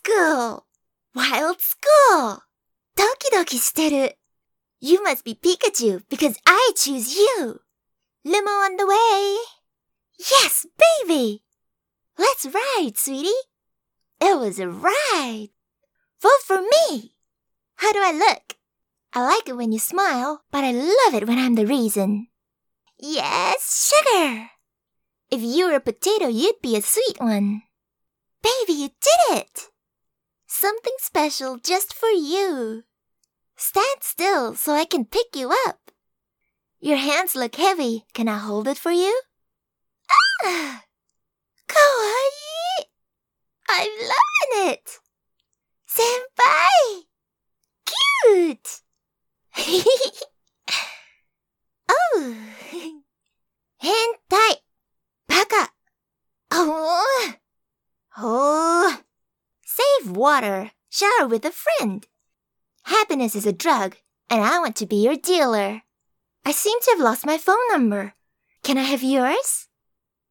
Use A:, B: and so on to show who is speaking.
A: school! Wild school! ドキドキしてる。You must be Pikachu because I choose you. Limo on the way. Yes, baby! Let's ride, sweetie. It was a ride. Vote for me. How do I look? I like it when you smile, but I love it when I'm the reason. Yes, sugar. If you were a potato, you'd be a sweet one. Baby, you did it. Something special just for you. Stand still so I can pick you up. Your hands look heavy. Can I hold it for you? Ah! Kawaii! I'm loving it. Senpai! Cute! Oh! Hentai! Baka! Oh! Oh! Save water. Shower with a friend. Happiness is a drug, and I want to be your dealer. I seem to have lost my phone number. Can I have yours?